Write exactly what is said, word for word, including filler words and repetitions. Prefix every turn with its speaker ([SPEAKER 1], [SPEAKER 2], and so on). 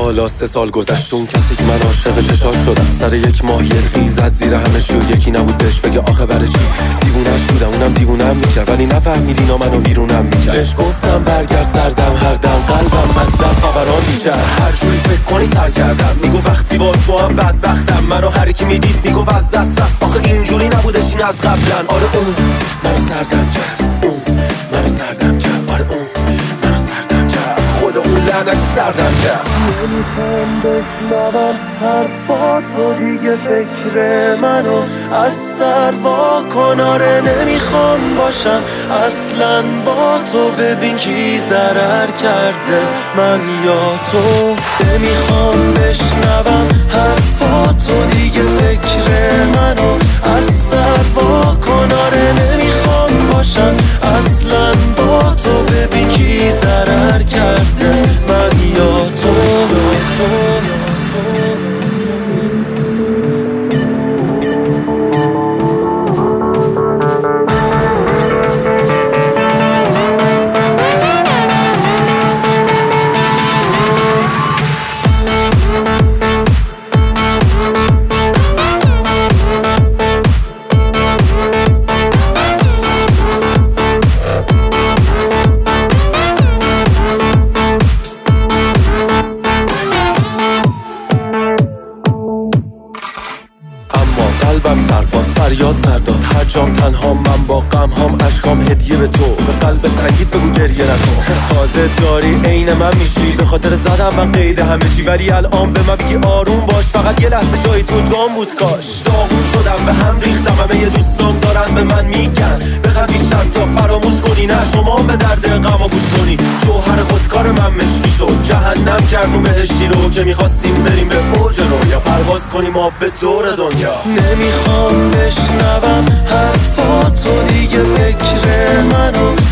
[SPEAKER 1] حالا سه سال گذشت، اون کسی که من عاشق چشاش شدم سر یک ماه یلخی زد زیر همه چی و یکی نبود بهش بگه آخه برای چی. دیوونش بودم اونم دیوونم میکرد ولی نفهمید اینا منو ویرونم میکرد. بهش گفتم برگرد سردم هر دم قلبم از زد خبران میکرد. هر جوری فکر کنی سر کردم میگو وقتی با تو هم بدبختم. منو هر کی میدید میگو از دست رفت آخه اینجوری نبودش این از قبلن. آره اون منو سردم کرد، اون منو سردم کرد، آره اون منو سردم کرد، خدا اون لعنتی سردم کرد.
[SPEAKER 2] نمیخوام بشنوم حرفاتو دیگه، فکر منو از سر وا کن. آره نمیخوام باشم اصلا با تو، ببین کی ضرر کرده من یا تو. نمیخوام بشنوم حرفاتو دیگه، فکر منو از سر وا کن. آره نمیخوام باشم اصلا با تو، ببین کی ضرر کرده من یا تو.
[SPEAKER 1] قلبم سرباز فریاد سرداد هر جام تنها من با غم هام اشکام هدیه به تو. به قلب سنگیت بگو گریه نکن، تازه داری عین من میشی. به خاطر زدم من قید همه چی ولی الان به من بگی آروم باش. فقط یه لحظه جای تو جام بود کاش. داغون شدم به هم ریختم، همه یه دوستام دارن به من میگن بخواد بیشتر تا فراموش کنی. نه شما به درد غما گوش کنی. جوهر خودکار من مشکی شد، جهنم کردون بهشتی رو که میخواستیم بریم به اوج رو یا پرواز کنیم ما به دور دنیا.
[SPEAKER 2] نمیخوام بشنوم حرفاتو دیگه، فکر منو